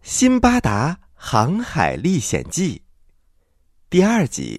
辛巴达航海历险记第2集。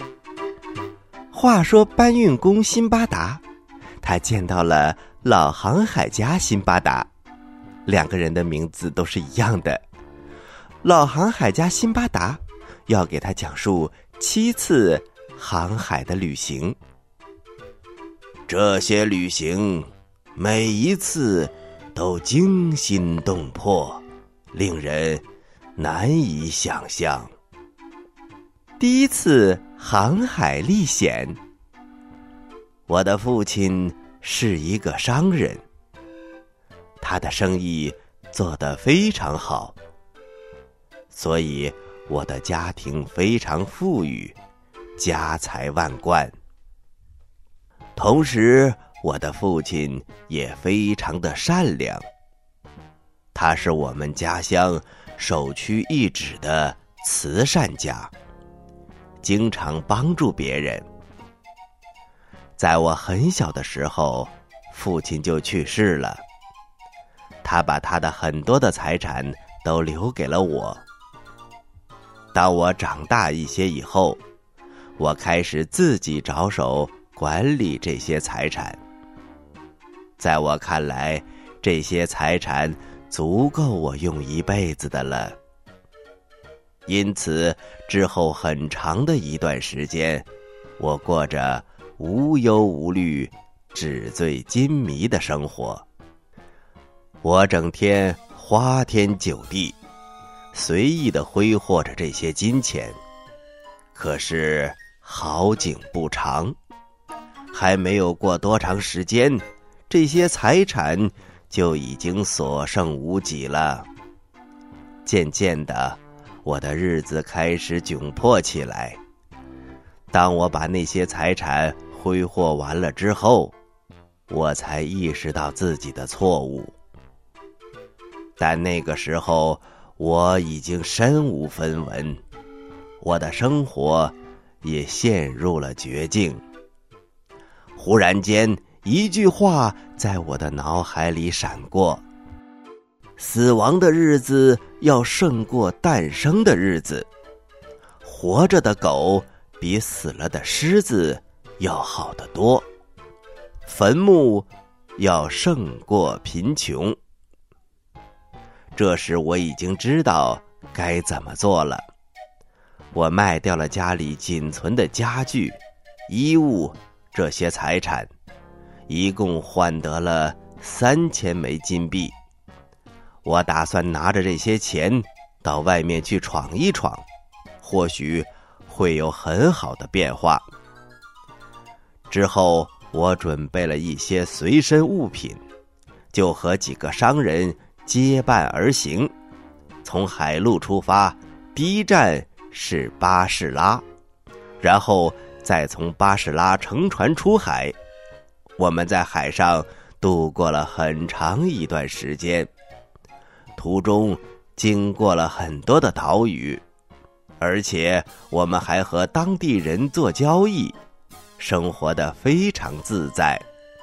话说搬运工辛巴达，他见到了老航海家辛巴达，两个人的名字都是一样的。老航海家辛巴达要给他讲述7次航海的旅行，这些旅行每一次都惊心动魄，令人难以想象。第1次航海历险。我的父亲是一个商人，他的生意做得非常好，所以我的家庭非常富裕，家财万贯。同时，我的父亲也非常的善良，他是我们家乡首屈一指的慈善家，经常帮助别人。在我很小的时候，父亲就去世了，他把他的很多的财产都留给了我。当我长大一些以后，我开始自己着手管理这些财产。在我看来，这些财产足够我用一辈子的了。因此，之后很长的一段时间，我过着无忧无虑、纸醉金迷的生活。我整天花天酒地，随意地挥霍着这些金钱。可是好景不长，还没有过多长时间，这些财产就已经所剩无几了。渐渐的，我的日子开始窘迫起来。当我把那些财产挥霍完了之后，我才意识到自己的错误。但那个时候，我已经身无分文，我的生活也陷入了绝境。忽然间，一句话在我的脑海里闪过：死亡的日子要胜过诞生的日子，活着的狗比死了的狮子要好得多，坟墓要胜过贫穷。这时我已经知道该怎么做了。我卖掉了家里仅存的家具、衣物这些财产，一共换得了3000枚金币。我打算拿着这些钱到外面去闯一闯，或许会有很好的变化。之后，我准备了一些随身物品，就和几个商人结伴而行。从海路出发，第一站是巴士拉，然后再从巴士拉乘船出海。我们在海上度过了很长一段时间，途中经过了很多的岛屿，而且我们还和当地人做交易，生活得非常自在。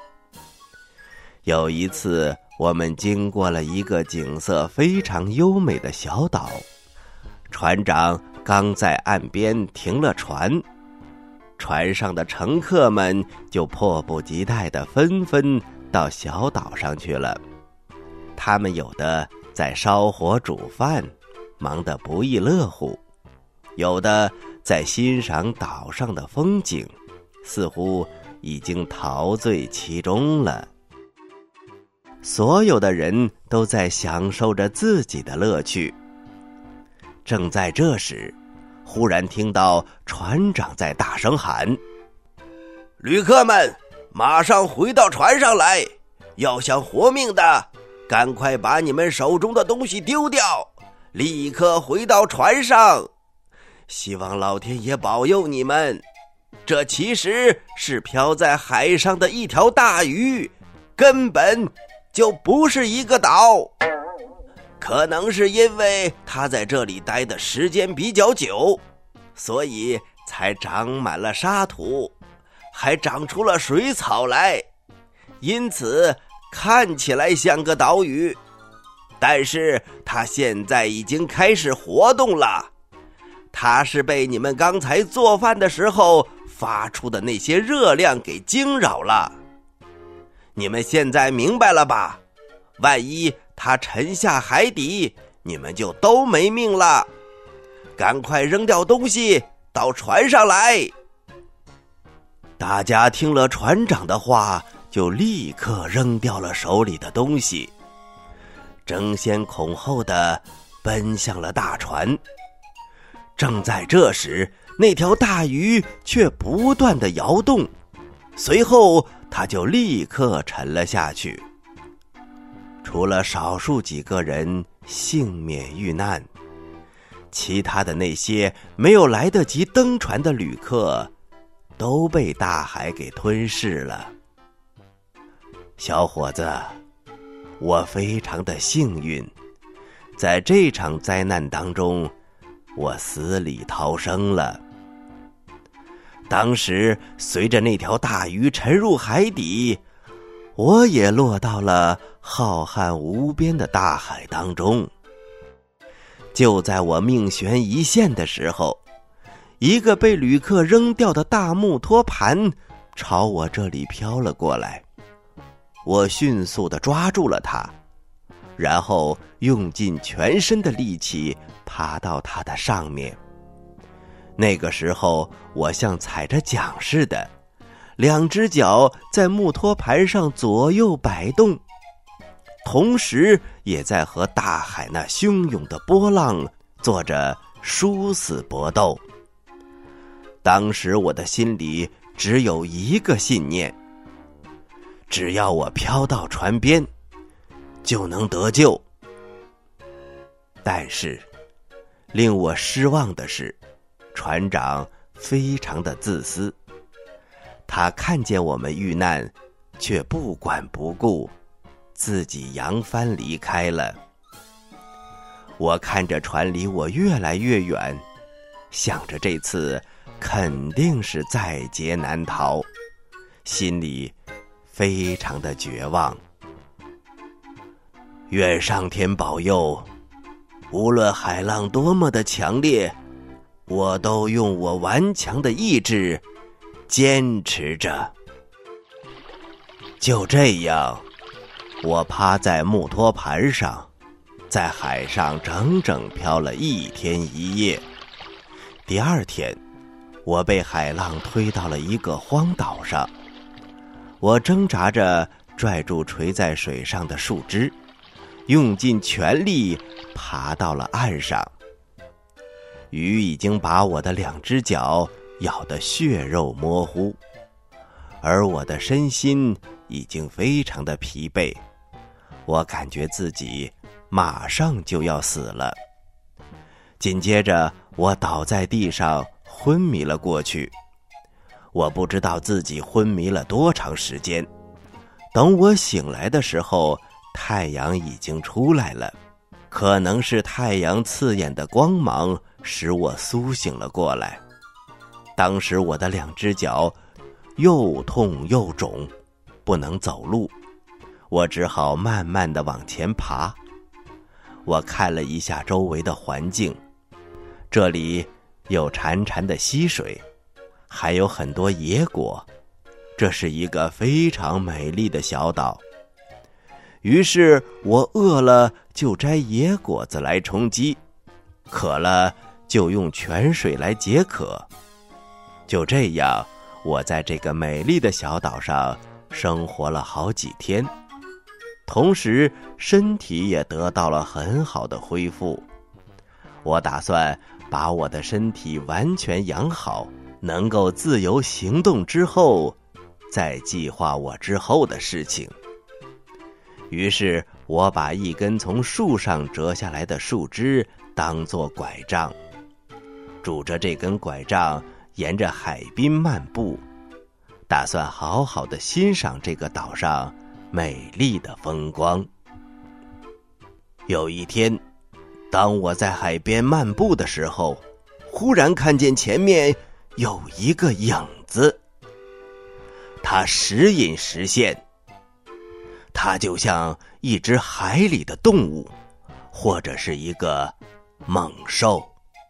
有一次，我们经过了一个景色非常优美的小岛，船长刚在岸边停了船，船上的乘客们就迫不及待地纷纷到小岛上去了。他们有的在烧火煮饭，忙得不亦乐乎；有的在欣赏岛上的风景，似乎已经陶醉其中了。所有的人都在享受着自己的乐趣。正在这时，忽然听到船长在大声喊：旅客们，马上回到船上来，要想活命的，赶快把你们手中的东西丢掉，立刻回到船上。希望老天爷保佑你们。这其实是漂在海上的一条大鱼，根本就不是一个岛。可能是因为它在这里待的时间比较久，所以才长满了沙土，还长出了水草来，因此看起来像个岛屿。 但是它现在已经开始活动了。它是被你们刚才做饭的时候发出的那些热量给惊扰了。你们现在明白了吧？万一它沉下海底，你们就都没命了。赶快扔掉东西，到船上来。大家听了船长的话，就立刻扔掉了手里的东西，争先恐后地奔向了大船。正在这时，那条大鱼却不断地摇动，随后它就立刻沉了下去。除了少数几个人幸免遇难，其他的那些没有来得及登船的旅客都被大海给吞噬了。小伙子，我非常的幸运，在这场灾难当中，我死里逃生了。当时随着那条大鱼沉入海底，我也落到了浩瀚无边的大海当中。就在我命悬一线的时候，一个被旅客扔掉的大木托盘朝我这里飘了过来。我迅速地抓住了它，然后用尽全身的力气爬到它的上面。那个时候，我像踩着桨似的，两只脚在木托盘上左右摆动，同时也在和大海那汹涌的波浪做着殊死搏斗。当时我的心里只有一个信念，只要我飘到船边，就能得救。但是令我失望的是，船长非常的自私，他看见我们遇难，却不管不顾，自己扬帆离开了。我看着船离我越来越远，想着这次肯定是在劫难逃，心里非常的绝望。愿上天保佑，无论海浪多么的强烈，我都用我顽强的意志坚持着。就这样，我趴在木托盘上，在海上整整漂了1天1夜。第二天，我被海浪推到了一个荒岛上，我挣扎着拽住垂在水上的树枝，用尽全力爬到了岸上。鱼已经把我的2只脚咬得血肉模糊，而我的身心已经非常的疲惫，我感觉自己马上就要死了。紧接着，我倒在地上昏迷了过去。我不知道自己昏迷了多长时间，等我醒来的时候，太阳已经出来了，可能是太阳刺眼的光芒使我苏醒了过来。当时我的2只脚又痛又肿，不能走路，我只好慢慢地往前爬。我看了一下周围的环境，这里有潺潺的溪水，还有很多野果，这是一个非常美丽的小岛。于是我饿了就摘野果子来充饥，渴了就用泉水来解渴。就这样，我在这个美丽的小岛上生活了好几天，同时身体也得到了很好的恢复。我打算把我的身体完全养好，能够自由行动之后，再计划我之后的事情。于是我把一根从树上折下来的树枝当作拐杖，拄着这根拐杖沿着海滨漫步，打算好好的欣赏这个岛上美丽的风光。有一天，当我在海边漫步的时候，忽然看见前面有一个影子，它时隐时现，它就像一只海里的动物， 或者是一个猛兽。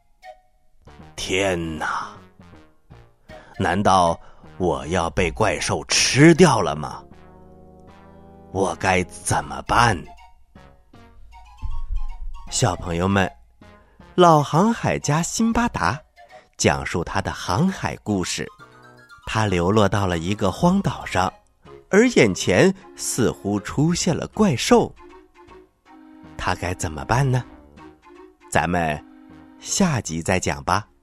天哪！难道我要被怪兽吃掉了吗？我该怎么办？小朋友们，老航海家辛巴达讲述他的航海故事。他流落到了一个荒岛上，而眼前似乎出现了怪兽。他该怎么办呢？咱们下集再讲吧。